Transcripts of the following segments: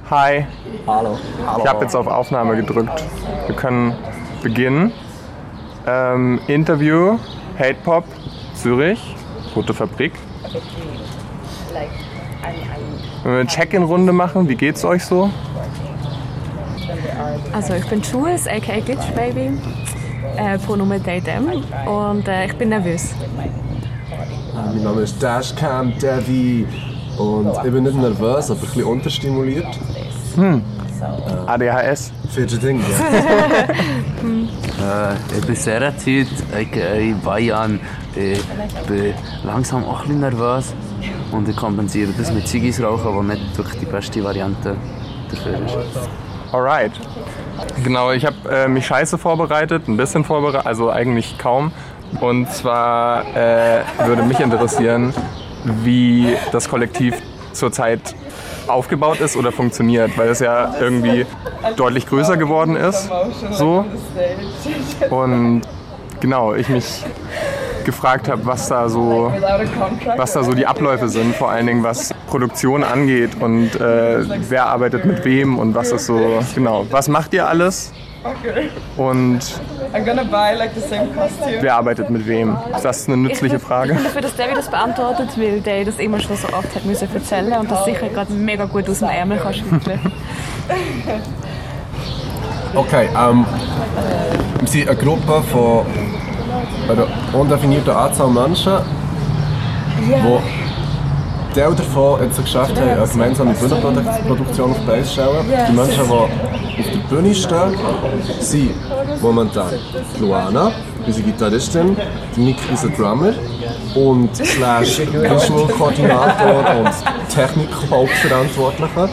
Hi. Hallo. Ich habe jetzt auf Aufnahme gedrückt. Wir können beginnen. Interview, Hate Pop, Zürich, Rote Fabrik. Wenn wir eine Check-in-Runde machen, wie geht's euch so? Also ich bin Jules, aka Glitch Baby, Pronomen they, them und ich bin nervös. Mein Name ist Dashcam Devi und ich bin nicht nervös, aber ein bisschen unterstimuliert. ADHS. Für Ding, ja. Ich bin Seratit, aka Bayan. Ich bin langsam auch ein bisschen nervös und ich kompensiere das mit Ziggis rauchen, was nicht wirklich die beste Variante dafür ist. Alright. Genau, ich habe mich scheiße vorbereitet, ein bisschen vorbereitet, also eigentlich kaum. Und zwar würde mich interessieren, wie das Kollektiv zurzeit aufgebaut ist oder funktioniert, weil es ja irgendwie deutlich größer geworden ist. So. Und genau, ich mich gefragt habe, was da so die Abläufe sind, vor allen Dingen was Produktion angeht und wer arbeitet mit wem und was ist so, genau, was macht ihr alles und wer arbeitet mit wem? Ist das eine nützliche Frage? Ich bin dafür, dass Devi das beantwortet, weil der das immer schon so oft hat müssen erzählen und das sicher gerade mega gut aus dem Ärmel kann schütteln. Okay, wir sind eine Gruppe von einer undefinierten Anzahl Menschen, die Teil davon jetzt geschafft haben, eine gemeinsame Bühnenproduktion auf die Beine zu stellen. Die Menschen, die auf der Bühne stehen, sind momentan Luana, unsere Gitarristin, Nick, unser Drummer und / Visual Koordinator und Technik-Hauptverantwortlicher.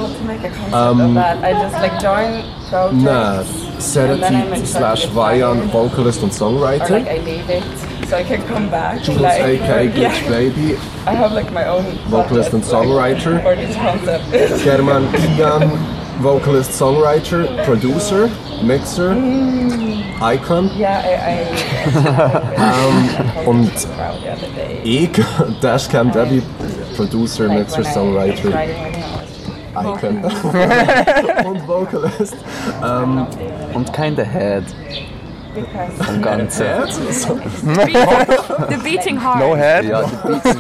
Nein, Seratit / Vayan, Vocalist und Songwriter. So I can come back. Jules, aka Glitch Baby, I have like my own vocalist and songwriter. for this concept. German Kian, vocalist, songwriter, producer, mixer, icon. Yeah, Und the other day. ich, Dashcam Debbie, producer, mixer, songwriter, icon und vocalist. Und kein The Head vom Ganzen. The Beating Heart. No head? Ja, die Beats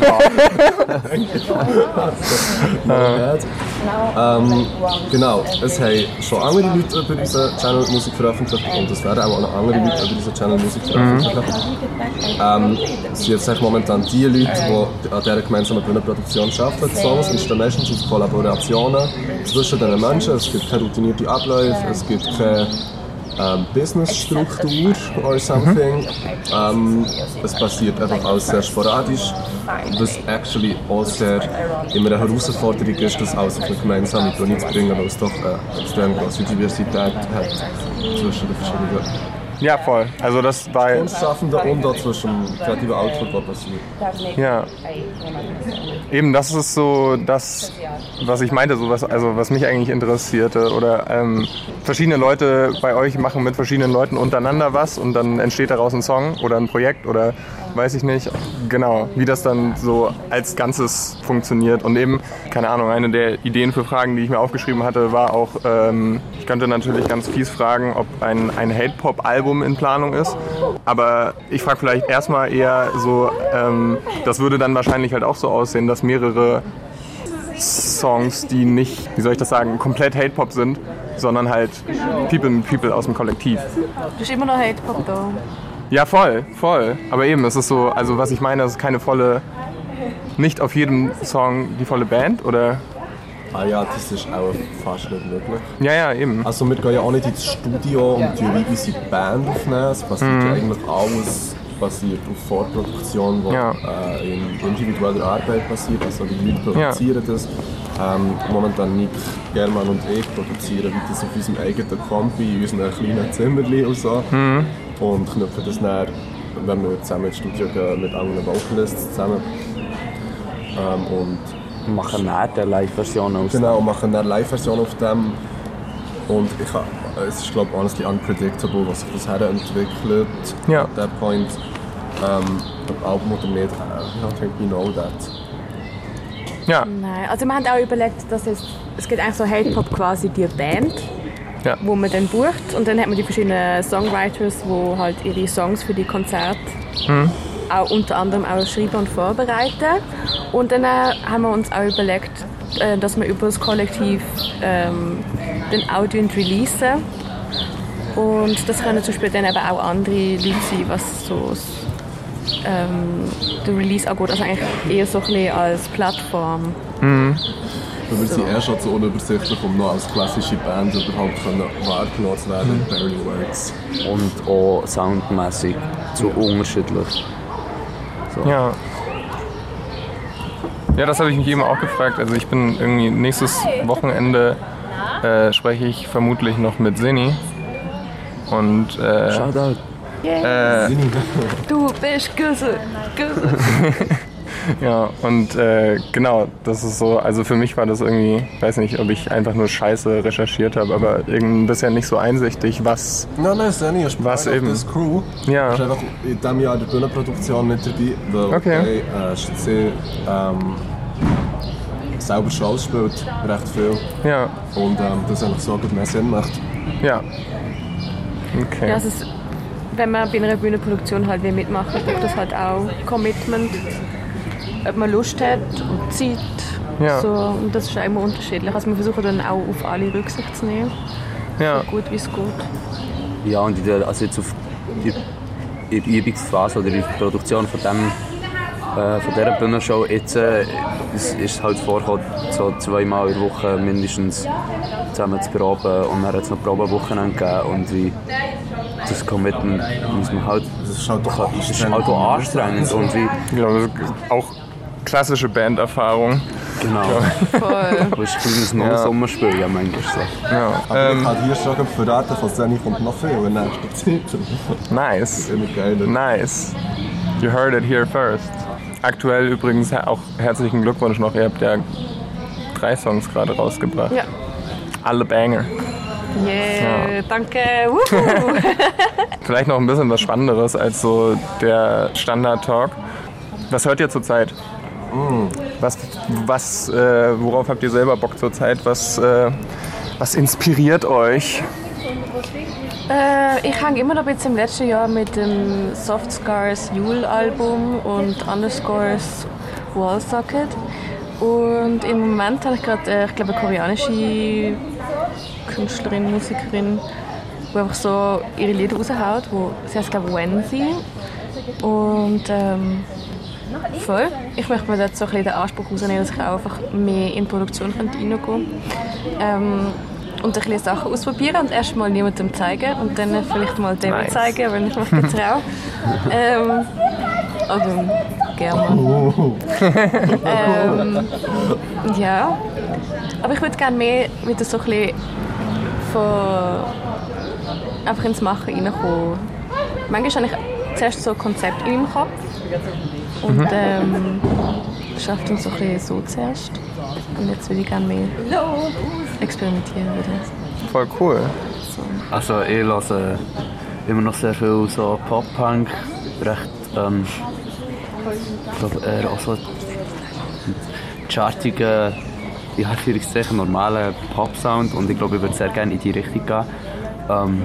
Genau, es haben schon andere Leute über unseren Channel Musik veröffentlicht und es werden auch noch andere Leute über unseren Channel Musik veröffentlicht. Es sind jetzt eigentlich momentan die Leute, die an dieser gemeinsamen Bühnenproduktion arbeiten. Die Songs entstehen meistens aus Kollaborationen zwischen diesen Menschen. Es gibt keine routinierte Abläufe, es gibt keine Business-Struktur or something. Es passiert einfach alles sehr sporadisch, was actually auch sehr immer eine Herausforderung ist, das alles auf eine gemeinsame Bühne zu bringen, weil es doch eine extrem große Diversität hat zwischen den verschiedenen Ja, voll. Also das war Kunstschaffenden und auch zwischen dem kreativen Output, was passiert. ja. Eben, das ist so das, was ich meinte, so was mich eigentlich interessierte. Oder verschiedene Leute bei euch machen mit verschiedenen Leuten untereinander was und dann entsteht daraus ein Song oder ein Projekt oder weiß ich nicht. Genau, wie das dann so als Ganzes funktioniert. Und eben, keine Ahnung, eine der Ideen für Fragen, die ich mir aufgeschrieben hatte, war auch, ich könnte natürlich ganz fies fragen, ob ein Hate-Pop-Album in Planung ist. Aber ich frage vielleicht erstmal eher so, das würde dann wahrscheinlich halt auch so aussehen, dass mehrere Songs, die nicht, wie soll ich das sagen, komplett Hate-Pop sind, sondern halt People aus dem Kollektiv. Du bist immer noch Hate-Pop da. Ja, voll. Aber eben, es ist so, also was ich meine, es ist keine volle, nicht auf jedem Song die volle Band, oder? Ah ja, das ist auch fast nicht möglich. Ja, eben. Also wir gehen ja auch nicht ins Studio und wie unsere Band aufnehmen. Es passiert ja eigentlich alles basiert auf Vorproduktion, die in individueller Arbeit passiert. Also die Leute produzieren das. Momentan Nick, German und ich produzieren das auf unserem eigenen Kompi, in unserem kleinen Zimmerli und so. Und knüpfen das dann, wenn wir zusammen ins Studio gehen, mit anderen Vocalists zusammen. Und machen eine Live-Version aus. Genau, machen eine Live-Version auf dem. Und es ist, glaube ich, honestly unpredictable, was sich das herentwickelt. Ja. At that point, ob Album oder nicht, I think we know that. Ja. Nein, also wir haben auch überlegt, dass es gibt eigentlich so Hate-Pop quasi die Band, Ja. wo man dann bucht und dann hat man die verschiedenen Songwriters, die halt ihre Songs für die Konzerte auch unter anderem auch schreiben und vorbereiten. Und dann haben wir uns auch überlegt, dass wir über das Kollektiv den Audio releasen. Und das können zum Beispiel dann eben auch andere Leute sein, was so den Release angeht. Also eigentlich eher so ein bisschen als Plattform. Wir sind schon zu unübersichtlich, um noch als klassische Band überhaupt wahrgenommen zu werden in Barely Works. Und auch soundmässig zu unterschiedlich. So. Ja. Ja, das habe ich mich eben auch gefragt. Also ich bin irgendwie nächstes Wochenende spreche ich vermutlich noch mit Seni. Und Shoutout. Du bist Güsse. ja, und genau, das ist so, also für mich war das irgendwie, weiß nicht, ob ich einfach nur Scheiße recherchiert habe, aber irgendwie bisher nicht so einsichtig, was... Nein, Seni ist was eben? Das Crew. Ja. Ist einfach in diesem Jahr der Bühnenproduktion nicht dabei, weil Okay. sie selber Shows spielt, recht viel. Ja, Und das eigentlich so gut mehr Sinn macht. ja. Okay. Ja, also wenn man bei einer Bühnenproduktion halt mitmachen will, braucht das halt auch Commitment, ob man Lust hat und Zeit. Ja. So, und das ist auch immer unterschiedlich. Also wir versuchen dann auch auf alle Rücksicht zu nehmen, Ja. so gut wie es geht. Ja, und also jetzt auf in der Übungsphase oder in der Produktion von dieser Bühnenshow jetzt ist es halt vorgekommen, so 2-mal in der Woche mindestens zusammen zu proben und dann hat es noch Probenwochenende gegeben und wie das Commitment muss man halt, Das ist halt doch das ist halt auch anstrengend und wie, Ich glaube, auch klassische Banderfahrung. genau, Voll. du hast ein kleines Null-Sommerspiel, ja manchmal so. Ja. Aber ich kann hier schon verraten, von Seni kommt noch viel in nächster Zeit. Nice. Immer geiler. Nice. You heard it here first. Aktuell übrigens auch herzlichen Glückwunsch noch. Ihr habt ja 3 Songs gerade rausgebracht. Ja. Alle Banger. Yeah, danke. Wuhu. Vielleicht noch ein bisschen was Spannenderes als so der Standard-Talk. Was hört ihr zurzeit? Worauf habt ihr selber Bock zurzeit? Was inspiriert euch? Ich hänge immer noch ein bisschen im letzten Jahr mit dem Soft Scars Jule-Album und Underscores Wallsocket. Und im Moment habe ich gerade, ich glaube, eine koreanische Künstlerin, Musikerin, die einfach so ihre Lieder raushaut. Sie heißt, glaube ich, Wensi. Und voll. Ich möchte mir dort so ein bisschen den Anspruch rausnehmen, dass ich auch einfach mehr in die Produktion reingehen könnte. Und ein bisschen Sachen ausprobieren und erst mal niemandem zeigen und dann vielleicht mal dem Nice. zeigen, wenn ich mich getraue. Also, gerne mal. Ja. Aber ich würde gerne mehr wieder so ein bisschen einfach ins Machen reinkommen. Manchmal habe ich zuerst so ein Konzept in meinem Kopf und schaffe dann so ein bisschen so zuerst. Und jetzt würde ich gerne mehr experimentieren wieder. Voll cool. Also ich höre immer noch sehr viel so Pop-Punk, recht, ich glaube eher auch so chartigen, in Anführungszeichen normalen Pop-Sound und ich glaube, ich würde sehr gerne in die Richtung gehen.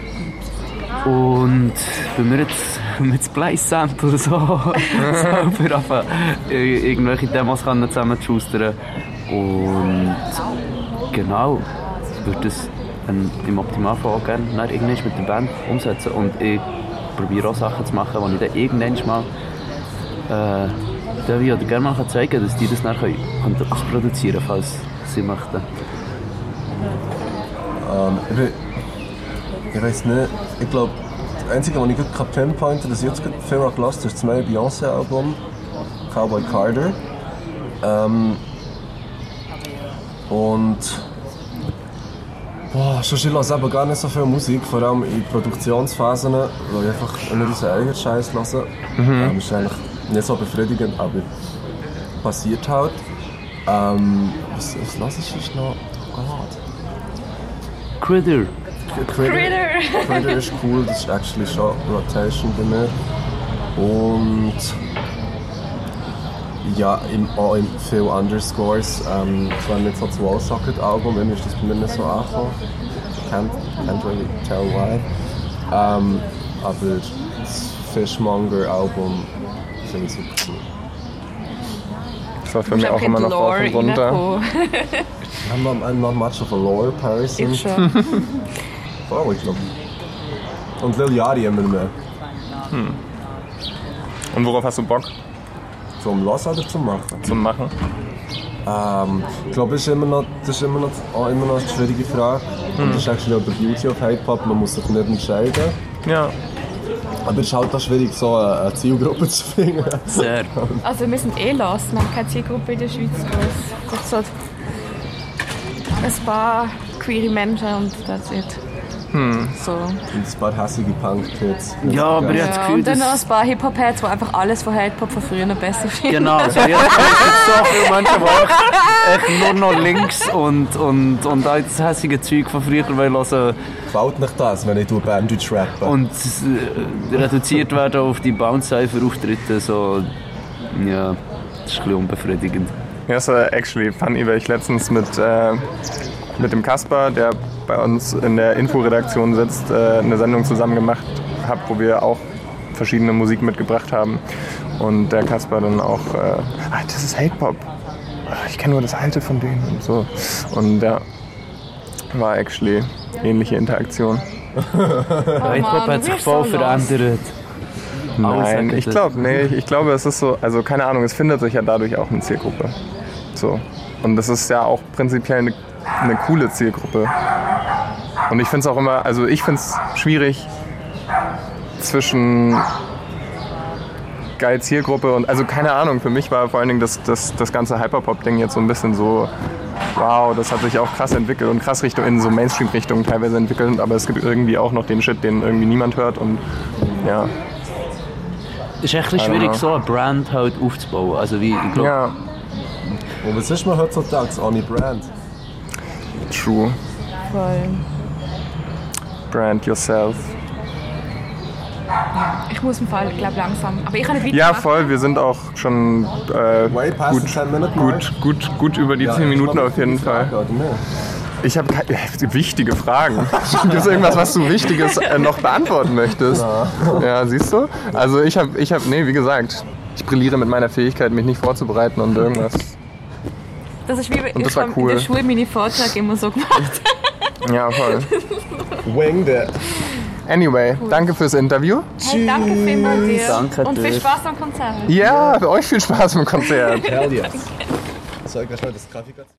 Und wenn wir jetzt mit Splice Sample oder so selber anfangen, irgendwelche Demos zusammen zu schustern. Und genau, ich würde das im Optimalfall auch gerne irgendwann mit der Band umsetzen. Und ich probiere auch Sachen zu machen, die ich dann irgendwann mal oder gerne mal zeigen kann, dass die das dann produzieren können, falls sie möchten. Ich weiß nicht, ich glaube, das Einzige, was ich gerade pinpointen kann, das ich jetzt viel gehört habe, ist das neue Beyoncé-Album, Cowboy Carter. Und sonst ich höre aber gar nicht so viel Musik, vor allem in Produktionsphasen, weil ich einfach immer unseren eigenen Scheiß höre. Das ist eigentlich nicht so befriedigend, aber passiert halt. Was höre ich sonst noch? Oh Gott. Critter! Critter ist cool, das ist actually schon Rotation bei mir. Und Ja, auch in viele Underscores. Zwar nicht so das Wallsocket-Album, irgendwie ist das bei mir nicht so angekommen. Can't really tell why. Aber das Fishmonger-Album finde ich super cool. Das war für mich auch immer noch rauf und runter. I'm not much of a lore person. Ich schon. Oh, ich glaube. Und Lil Yachty immer mehr. Und worauf hast du Bock? Zum Hören oder zum Machen? Zum Machen? Ich glaube, das ist immer noch eine schwierige Frage. Und das ist actually auch der Beauty of Hip-Hop, man muss sich nicht entscheiden. Ja. Aber es ist halt auch schwierig, so eine Zielgruppe zu finden. Sehr. Also wir sind los, wir haben keine Zielgruppe in der Schweiz. Es so ein paar queere Menschen und that's it. So. Und ein paar hässliche Punk-Kids. Ja, aber ich habe das Gefühl, und dann noch dass... ein paar Hip-Hop-Heads, die einfach alles von Hip-Hop von früher noch besser finden. Genau, also ich habe so viele Menschen, die echt nur noch links und auch das hässliche Zeug von früher hören Gefällt nicht das, wenn ich Bandage rappe? und reduziert werden auf die Bounce-Cypher-Auftritte, so... Ja, das ist ein bisschen unbefriedigend. Ja, das war actually funny, weil ich letztens mit dem Kasper, der bei uns in der Inforedaktion sitzt, eine Sendung zusammen gemacht habe, wo wir auch verschiedene Musik mitgebracht haben. Und der Kasper dann auch, das ist Hip-Hop. Ich kenne nur das Alte von denen und so. Und ja, war actually ähnliche Interaktion. Hip-Hop hat sich voll verändert. Nein, ich glaube, es ist so, also keine Ahnung, es findet sich ja dadurch auch eine Zielgruppe. So. Und das ist ja auch prinzipiell eine coole Zielgruppe. Und ich finde es auch immer, also ich finde es schwierig zwischen geil Zielgruppe und, also keine Ahnung, für mich war vor allen Dingen das ganze Hyperpop-Ding jetzt so ein bisschen so, wow, das hat sich auch krass entwickelt und krass in so Mainstream-Richtungen teilweise entwickelt, aber es gibt irgendwie auch noch den Shit, den irgendwie niemand hört und ja. Es ist echt ein bisschen schwierig, so eine Brand halt aufzubauen. Also wie, ich glaube... Ja, Und was ist man heutzutage ohne Brand? true. Voll. Brand yourself. Ich muss im Fall, glaube langsam. Aber ich kann nicht Ja, weitermachen. voll, wir sind auch schon Way past the 10-minute mark. gut über die 10 Minuten auf jeden Fall. Ich habe wichtige Fragen. Gibt es irgendwas, was du Wichtiges noch beantworten möchtest? Ja, siehst du? Also ich habe, wie gesagt, ich brilliere mit meiner Fähigkeit, mich nicht vorzubereiten und irgendwas. Das ist wie Und das ich war habe cool. in der Schule meine Vorträge immer so gemacht. Ja, voll. Winged it. Anyway, danke fürs Interview. Hey, danke vielmals dir. Danke Und viel dir. Spaß am Konzert. Ja, für euch viel Spaß beim Konzert. Hell yes. Soll ich gleich mal das Kaffee